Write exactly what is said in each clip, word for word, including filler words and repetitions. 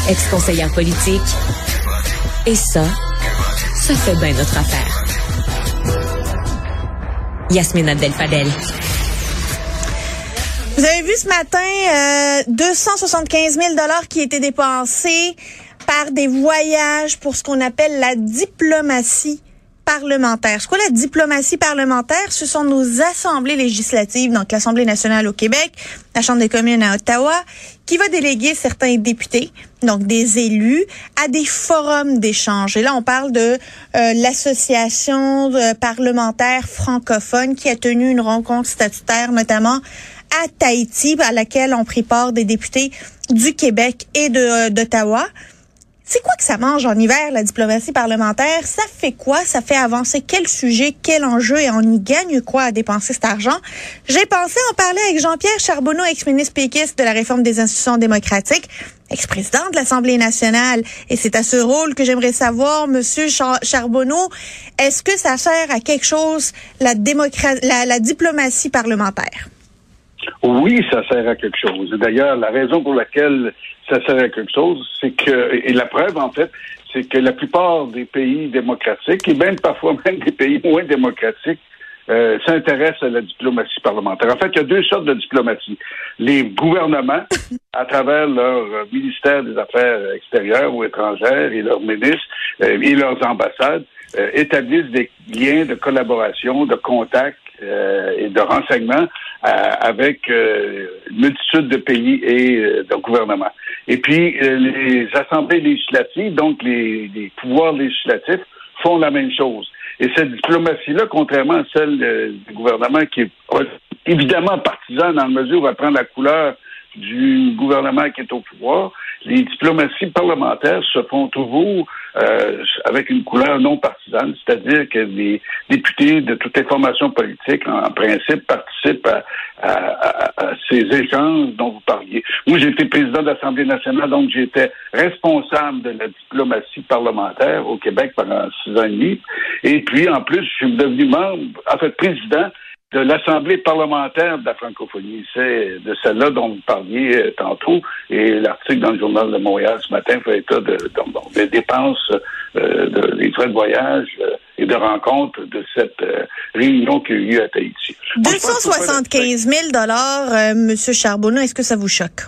ex-conseillère politique. Et ça, ça fait bien notre affaire. Yasmine Abdel-Fadel. Vous avez vu ce matin euh, deux cent soixante-quinze mille dollars qui étaient dépensés par des voyages pour ce qu'on appelle la diplomatie parlementaire. C'est quoi la diplomatie parlementaire? Ce sont nos assemblées législatives, donc l'Assemblée nationale au Québec, la Chambre des communes à Ottawa, qui va déléguer certains députés, donc des élus, à des forums d'échange. Et là, on parle de euh, l'Association de parlementaire francophone qui a tenu une rencontre statutaire, notamment à Tahiti, à laquelle ont pris part des députés du Québec et de, d'Ottawa. C'est quoi que ça mange en hiver, la diplomatie parlementaire? Ça fait quoi? Ça fait avancer quel sujet, quel enjeu, et on y gagne quoi à dépenser cet argent? J'ai pensé en parler avec Jean-Pierre Charbonneau, ex-ministre péquiste de la réforme des institutions démocratiques, ex-président de l'Assemblée nationale. Et c'est à ce rôle que j'aimerais savoir, Monsieur Char- Charbonneau, est-ce que ça sert à quelque chose, la, démocra- la, la diplomatie parlementaire? Oui, ça sert à quelque chose. D'ailleurs, la raison pour laquelle ça sert à quelque chose, c'est que, et la preuve, en fait, c'est que la plupart des pays démocratiques, et même parfois même des pays moins démocratiques, euh, s'intéressent à la diplomatie parlementaire. En fait, il y a deux sortes de diplomatie. Les gouvernements, à travers leur ministère des Affaires extérieures ou étrangères et leurs ministres euh, et leurs ambassades, euh, établissent des liens de collaboration, de contact euh, et de renseignement euh, avec euh, une multitude de pays et euh, de gouvernements. Et puis, euh, les assemblées législatives, donc les, les pouvoirs législatifs, font la même chose. Et cette diplomatie-là, contrairement à celle euh, du gouvernement qui est évidemment partisan dans la mesure où elle prend la couleur du gouvernement qui est au pouvoir, les diplomaties parlementaires se font toujours euh, avec une couleur non partisane, c'est-à-dire que les députés de toute information politique, en, en principe, participent à, à, à, à ces échanges dont vous parliez. Moi, j'ai été président de l'Assemblée nationale, donc j'étais responsable de la diplomatie parlementaire au Québec pendant six ans et demi. Et puis, en plus, je suis devenu membre, en fait, président de l'Assemblée parlementaire de la francophonie. C'est de celle-là dont vous parliez euh, tantôt, et l'article dans le Journal de Montréal ce matin fait état de, de, de, des dépenses, euh, de, des frais de voyage euh, et de rencontres de cette euh, réunion qui a eu lieu à Tahiti. deux cent soixante-quinze mille dollars, euh, Monsieur Charbonneau, est-ce que ça vous choque?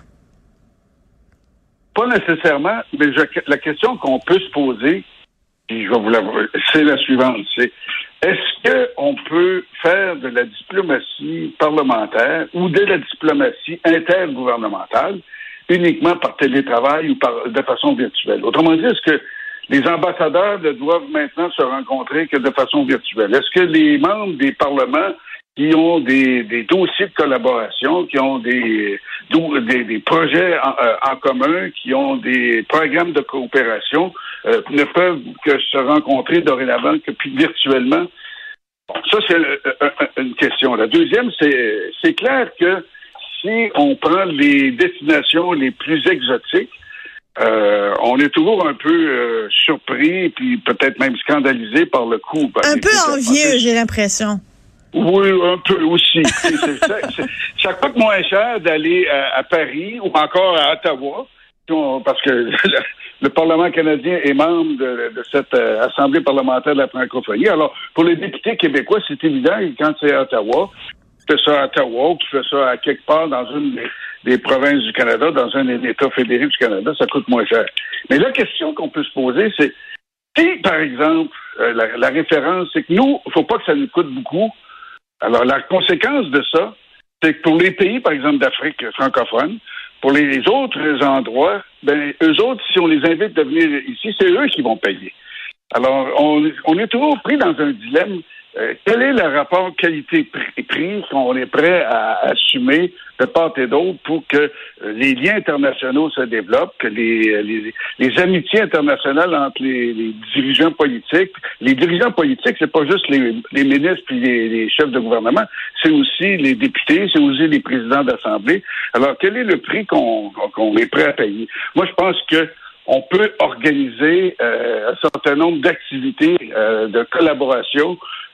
Pas nécessairement, mais je, la question qu'on peut se poser, puis je vais vous l'avouer, c'est la suivante, c'est est-ce qu'on peut faire de la diplomatie parlementaire ou de la diplomatie intergouvernementale uniquement par télétravail ou par, de façon virtuelle? Autrement dit, est-ce que les ambassadeurs ne doivent maintenant se rencontrer que de façon virtuelle? Est-ce que les membres des parlements qui ont des, des dossiers de collaboration, qui ont des, des, des projets en, euh, en commun, qui ont des programmes de coopération, euh, ne peuvent que se rencontrer dorénavant que puis virtuellement? Bon, ça, c'est euh, une question. La deuxième, c'est, c'est clair que si on prend les destinations les plus exotiques, euh, on est toujours un peu euh, surpris, puis peut-être même scandalisé par le coût. Un peu envieux, j'ai l'impression. Oui, un peu aussi. c'est, c'est, c'est, ça coûte moins cher d'aller à, à Paris ou encore à Ottawa, parce que le, le Parlement canadien est membre de, de cette euh, Assemblée parlementaire de la francophonie. Alors, pour les députés québécois, c'est évident que quand c'est à Ottawa, qui fait ça à Ottawa ou qui fait ça à quelque part dans une des, des provinces du Canada, dans un des États fédérés du Canada, ça coûte moins cher. Mais la question qu'on peut se poser, c'est si, par exemple, euh, la, la référence, c'est que nous, il ne faut pas que ça nous coûte beaucoup. Alors, la conséquence de ça, c'est que pour les pays, par exemple, d'Afrique francophone, pour les autres endroits, ben, eux autres, si on les invite à venir ici, c'est eux qui vont payer. Alors, on, on est toujours pris dans un dilemme. Euh, quel est le rapport qualité-prix qu'on est prêt à assumer de part et d'autre pour que euh, les liens internationaux se développent, que les, les, les amitiés internationales entre les, les dirigeants politiques. Les dirigeants politiques, c'est pas juste les, les ministres puis les, les chefs de gouvernement, c'est aussi les députés, c'est aussi les présidents d'assemblée. Alors, quel est le prix qu'on, qu'on est prêt à payer? Moi, je pense que on peut organiser euh, un certain nombre d'activités euh, de collaboration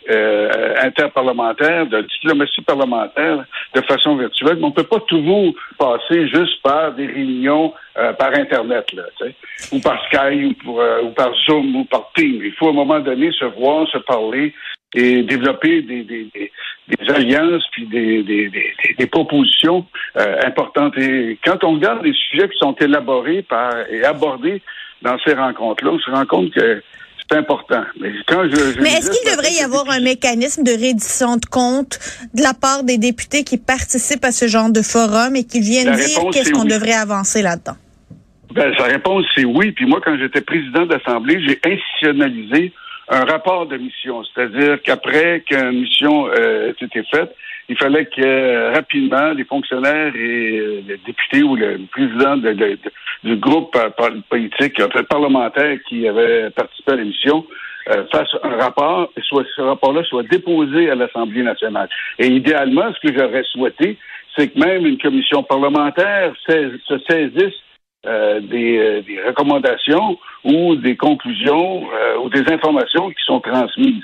euh, interparlementaire, de diplomatie parlementaire de façon virtuelle. Mais on ne peut pas toujours passer juste par des réunions euh, par Internet, là, tu sais, ou par Skype, ou, pour, euh, ou par Zoom, ou par Teams. Il faut à un moment donné se voir, se parler et développer des, des, des, des alliances puis des, des, des, des propositions euh, importantes. Et quand on regarde les sujets qui sont élaborés par et abordés dans ces rencontres-là, on se rend compte que c'est important. Mais, quand je, je Mais est-ce qu'il devrait y avoir un mécanisme de reddition de comptes de la part des députés qui participent à ce genre de forum et qui viennent dire qu'est-ce qu'on oui. devrait avancer là-dedans? Ben, sa réponse, c'est oui. Puis moi, quand j'étais président de l'Assemblée, j'ai institutionnalisé un rapport de mission. C'est-à-dire qu'après qu'une mission euh, ait été faite, il fallait que euh, rapidement les fonctionnaires et euh, les députés ou le président de, de, de, du groupe euh, politique, en fait, parlementaire qui avait participé à l'émission, euh, fassent un rapport et soit ce rapport-là soit déposé à l'Assemblée nationale. Et idéalement, ce que j'aurais souhaité, c'est que même une commission parlementaire se, se saisisse Euh, des, euh, des recommandations ou des conclusions euh, ou des informations qui sont transmises.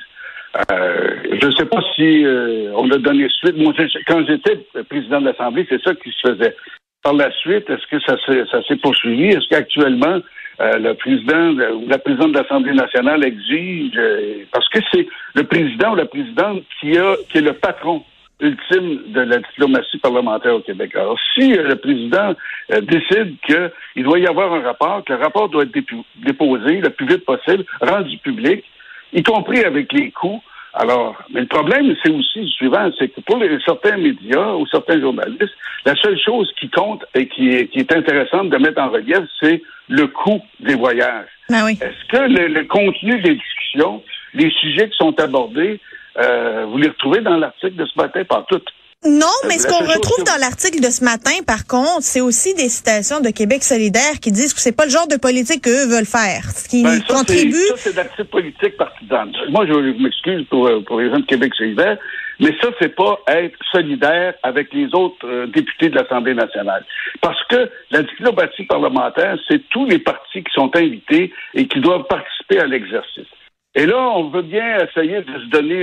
Euh, je ne sais pas si euh, on a donné suite. Moi, quand j'étais président de l'Assemblée, c'est ça qui se faisait. Par la suite, est-ce que ça s'est, ça s'est poursuivi? Est-ce qu'actuellement, euh, le président ou la présidente de l'Assemblée nationale exige, euh, parce que c'est le président ou la présidente qui a qui est le patron ultime de la diplomatie parlementaire au Québec. Alors, si euh, le président euh, décide qu'il doit y avoir un rapport, que le rapport doit être dép- déposé le plus vite possible, rendu public, y compris avec les coûts. Alors, mais le problème, c'est aussi le suivant, c'est que pour les, certains médias ou certains journalistes, la seule chose qui compte et qui est, qui est intéressante de mettre en relief, c'est le coût des voyages. Ah oui. Est-ce que le, le contenu des discussions, les sujets qui sont abordés, Euh, vous les retrouvez dans l'article de ce matin, pas toutes. Non, mais ce qu'on retrouve dans l'article de ce matin, par contre, c'est aussi des citations de Québec solidaire qui disent que c'est pas le genre de politique qu'eux veulent faire. Ce qui ben, ça, contribue... C'est, ça, c'est d'actifs politique partisane. Moi, je m'excuse pour, pour les gens de Québec solidaire, mais ça, c'est pas être solidaire avec les autres euh, députés de l'Assemblée nationale. Parce que la diplomatie parlementaire, c'est tous les partis qui sont invités et qui doivent participer à l'exercice. Et là, on veut bien essayer de se donner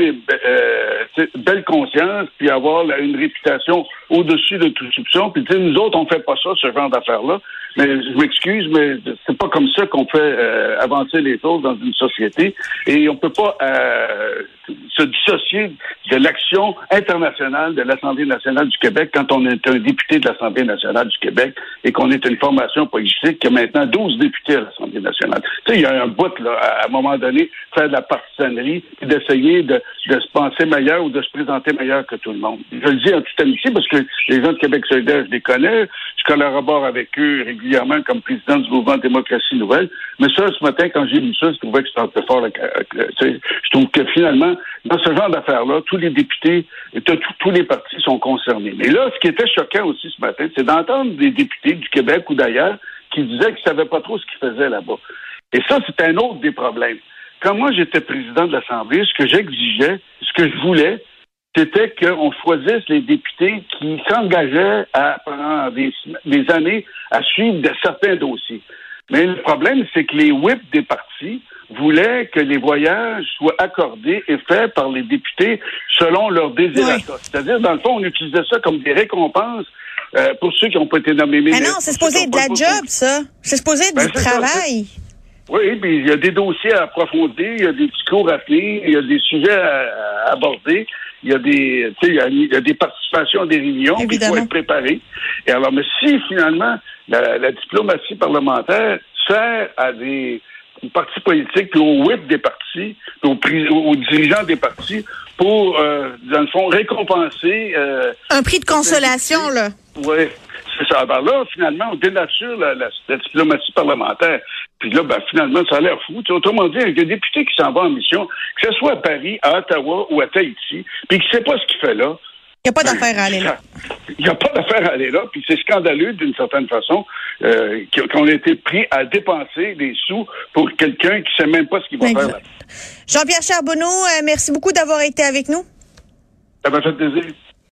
euh, belle conscience, puis avoir là, une réputation au-dessus de tout soupçon, puis dire, nous autres, on fait pas ça, ce genre d'affaires-là. Mais je m'excuse, mais c'est pas comme ça qu'on fait euh, avancer les choses dans une société. Et on peut pas euh, se dissocier de l'action internationale de l'Assemblée nationale du Québec quand on est un député de l'Assemblée nationale du Québec et qu'on est une formation politique qui a maintenant douze députés à l'Assemblée nationale. Tu sais, il y a un bout, là, à un moment donné, faire de la partisanerie et d'essayer de, de se penser meilleur ou de se présenter meilleur que tout le monde. Je le dis en toute amitié parce que les gens de Québec solidaire, je les connais, je collabore avec eux régulièrement comme président du mouvement Démocratie Nouvelle. Mais ça, ce matin, quand j'ai lu ça, je trouvais que c'était un peu fort. Là, je trouve que finalement, dans ce genre d'affaires-là, tous les députés, tous les partis sont concernés. Mais là, ce qui était choquant aussi ce matin, c'est d'entendre des députés du Québec ou d'ailleurs qui disaient qu'ils ne savaient pas trop ce qu'ils faisaient là-bas. Et ça, c'est un autre des problèmes. Quand moi, j'étais président de l'Assemblée, ce que j'exigeais, ce que je voulais, c'était qu'on choisisse les députés qui s'engageaient à, pendant des, des années à suivre de certains dossiers. Mais le problème, c'est que les whips des partis voulaient que les voyages soient accordés et faits par les députés selon leur désirata. Oui. C'est-à-dire, dans le fond, on utilisait ça comme des récompenses euh, pour ceux qui n'ont pas été nommés ministres. Mais non, c'est supposé être de la job, ça. C'est supposé être ben, du travail. Ça, oui, puis il y a des dossiers à approfondir, il y a des discours à tenir, il y a des sujets à, à aborder, il y a des, tu sais, il y a, il y a des participations à des réunions qui faut être préparées. Et alors, mais si finalement la, la diplomatie parlementaire sert à des partis politiques, puis aux whips des partis, puis aux, aux dirigeants des partis, pour, euh, dans le fond, récompenser... Euh, un prix de consolation, là. Oui, c'est ça. Alors là, finalement, on dénature la, la, la diplomatie parlementaire. Puis là, ben, finalement, ça a l'air fou. T'sais, autrement dit, avec un député qui s'en va en mission, que ce soit à Paris, à Ottawa ou à Tahiti, puis qui ne sait pas ce qu'il fait là. Il n'y a pas d'affaire à aller là. Il n'y a pas d'affaire à aller là, puis c'est scandaleux d'une certaine façon euh, qu'on ait été pris à dépenser des sous pour quelqu'un qui ne sait même pas ce qu'il va exact. faire là. Jean-Pierre Charbonneau, euh, merci beaucoup d'avoir été avec nous. Ça m'a fait plaisir.